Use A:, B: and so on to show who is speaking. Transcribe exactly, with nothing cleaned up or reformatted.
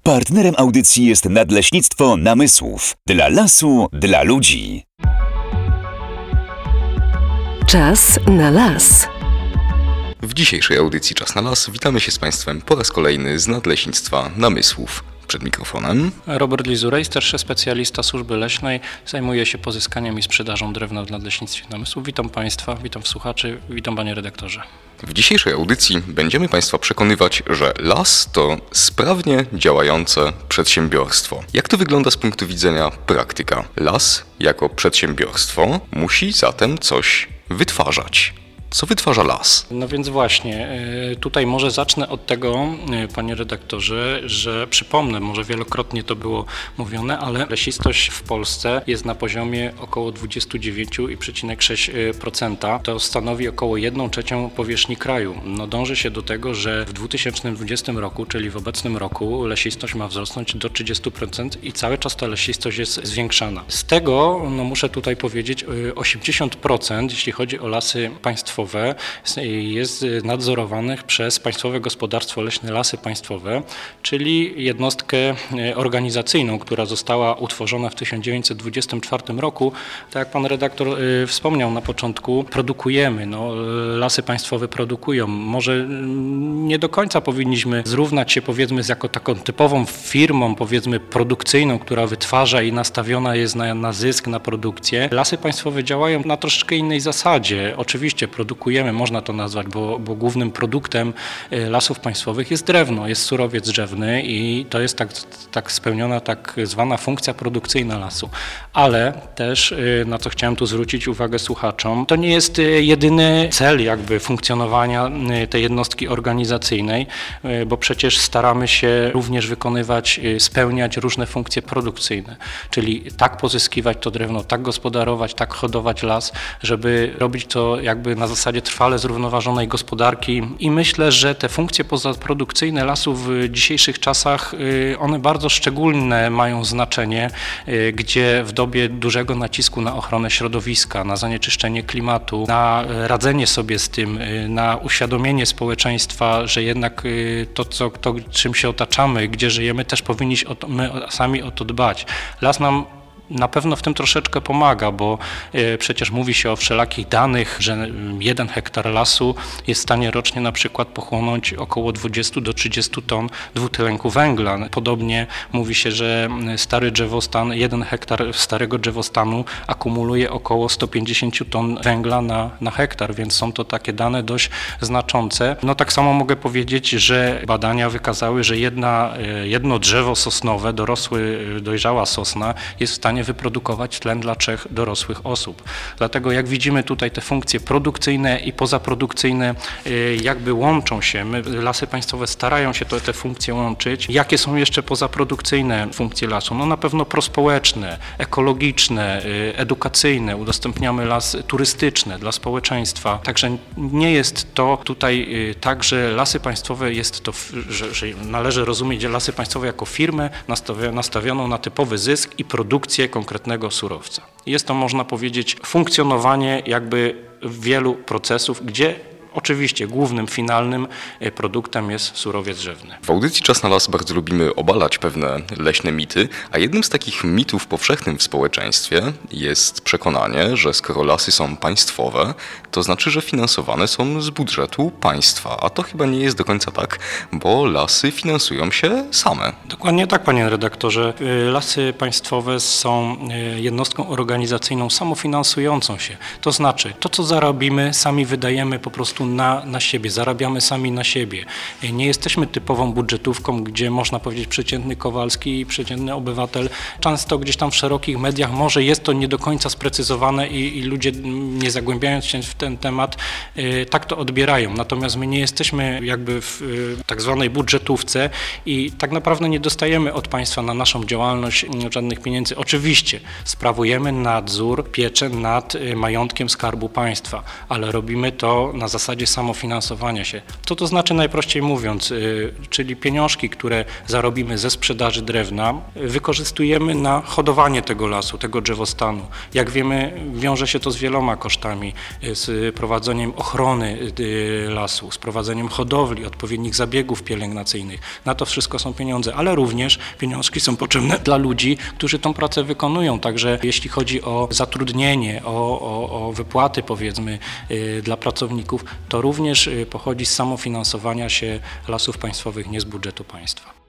A: Partnerem audycji jest Nadleśnictwo Namysłów. Dla lasu, dla ludzi.
B: Czas na las.
C: W dzisiejszej audycji Czas na las witamy się z Państwem po raz kolejny z Nadleśnictwa Namysłów. Przed mikrofonem
D: Robert Lizurej, starszy specjalista służby leśnej, zajmuje się pozyskaniem i sprzedażą drewna w Nadleśnictwie Namysłów. Witam Państwa, witam słuchaczy, witam Panie redaktorze.
C: W dzisiejszej audycji będziemy Państwa przekonywać, że las to sprawnie działające przedsiębiorstwo. Jak to wygląda z punktu widzenia praktyka? Las jako przedsiębiorstwo musi zatem coś wytwarzać. Co wytwarza las?
D: No więc właśnie, tutaj może zacznę od tego, panie redaktorze, że przypomnę, może wielokrotnie to było mówione, ale lesistość w Polsce jest na poziomie około dwadzieścia dziewięć przecinek sześć procent. To stanowi około jedną trzecią powierzchni kraju. No dąży się do tego, że w dwa tysiące dwudziestym roku, czyli w obecnym roku, lesistość ma wzrosnąć do trzydzieści procent i cały czas ta lesistość jest zwiększana. Z tego, no muszę tutaj powiedzieć, osiemdziesiąt procent, jeśli chodzi o lasy państwowe, jest nadzorowanych przez Państwowe Gospodarstwo Leśne Lasy Państwowe, czyli jednostkę organizacyjną, która została utworzona w tysiąc dziewięćset dwudziestym czwartym roku. Tak jak Pan redaktor wspomniał na początku, produkujemy, no, lasy państwowe produkują. Może nie do końca powinniśmy zrównać się powiedzmy z jako taką typową firmą powiedzmy produkcyjną, która wytwarza i nastawiona jest na, na zysk, na produkcję. Lasy państwowe działają na troszeczkę innej zasadzie. Oczywiście produkujemy, można to nazwać, bo, bo głównym produktem lasów państwowych jest drewno, jest surowiec drzewny i to jest tak, tak spełniona tak zwana funkcja produkcyjna lasu. Ale też, na co chciałem tu zwrócić uwagę słuchaczom, to nie jest jedyny cel jakby funkcjonowania tej jednostki organizacyjnej, bo przecież staramy się również wykonywać, spełniać różne funkcje produkcyjne, czyli tak pozyskiwać to drewno, tak gospodarować, tak hodować las, żeby robić to jakby na zasadzie trwale zrównoważonej gospodarki i myślę, że te funkcje pozaprodukcyjne lasów w dzisiejszych czasach, one bardzo szczególne mają znaczenie, gdzie w dobie dużego nacisku na ochronę środowiska, na zanieczyszczenie klimatu, na radzenie sobie z tym, na uświadomienie społeczeństwa, że jednak to, co, to czym się otaczamy, gdzie żyjemy, też powinniśmy my sami o to dbać. Las nam na pewno w tym troszeczkę pomaga, bo y, przecież mówi się o wszelakich danych, że jeden hektar lasu jest w stanie rocznie na przykład pochłonąć około dwadzieścia do trzydziestu ton dwutlenku węgla. Podobnie mówi się, że stary drzewostan, jeden hektar starego drzewostanu akumuluje około sto pięćdziesiąt ton węgla na, na hektar, więc są to takie dane dość znaczące. No tak samo mogę powiedzieć, że badania wykazały, że jedna, jedno drzewo sosnowe, dorosły, dojrzała sosna jest w stanie wyprodukować tlen dla trzech dorosłych osób. Dlatego jak widzimy tutaj te funkcje produkcyjne i pozaprodukcyjne jakby łączą się. My, lasy państwowe starają się to, te funkcje łączyć. Jakie są jeszcze pozaprodukcyjne funkcje lasu? No na pewno prospołeczne, ekologiczne, edukacyjne. Udostępniamy lasy turystyczne dla społeczeństwa. Także nie jest to tutaj tak, że lasy państwowe jest to, że, że należy rozumieć lasy państwowe jako firmę nastawioną na typowy zysk i produkcję konkretnego surowca. Jest to, można powiedzieć, funkcjonowanie jakby wielu procesów, gdzie oczywiście głównym, finalnym produktem jest surowiec drzewny.
C: W audycji Czas na las bardzo lubimy obalać pewne leśne mity, a jednym z takich mitów powszechnym w społeczeństwie jest przekonanie, że skoro lasy są państwowe, to znaczy, że finansowane są z budżetu państwa, a to chyba nie jest do końca tak, bo lasy finansują się same.
D: Dokładnie tak, panie redaktorze. Lasy państwowe są jednostką organizacyjną samofinansującą się. To znaczy, to co zarobimy, sami wydajemy po prostu Na, na siebie, zarabiamy sami na siebie. Nie jesteśmy typową budżetówką, gdzie można powiedzieć przeciętny Kowalski i przeciętny obywatel. Często gdzieś tam w szerokich mediach może jest to nie do końca sprecyzowane i, i ludzie, nie zagłębiając się w ten temat, y, tak to odbierają. Natomiast my nie jesteśmy jakby w y, tak zwanej budżetówce i tak naprawdę nie dostajemy od państwa na naszą działalność y, żadnych pieniędzy. Oczywiście sprawujemy nadzór, pieczę nad y, majątkiem Skarbu Państwa, ale robimy to na zasadzie zasadzie samofinansowania się. Co to znaczy najprościej mówiąc? Czyli pieniążki, które zarobimy ze sprzedaży drewna, wykorzystujemy na hodowanie tego lasu, tego drzewostanu. Jak wiemy, wiąże się to z wieloma kosztami, z prowadzeniem ochrony lasu, z prowadzeniem hodowli, odpowiednich zabiegów pielęgnacyjnych. Na to wszystko są pieniądze, ale również pieniążki są potrzebne dla ludzi, którzy tą pracę wykonują. Także jeśli chodzi o zatrudnienie, o, o, o wypłaty powiedzmy dla pracowników, to również pochodzi z samofinansowania się Lasów Państwowych, nie z budżetu państwa.